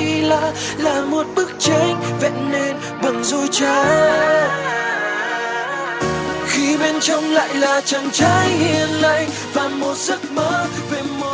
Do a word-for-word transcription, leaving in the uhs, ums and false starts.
chỉ là là một bức tranh vẹn nên bằng dối trá, khi bên trong lại là chàng trai hiền lành và một giấc mơ về một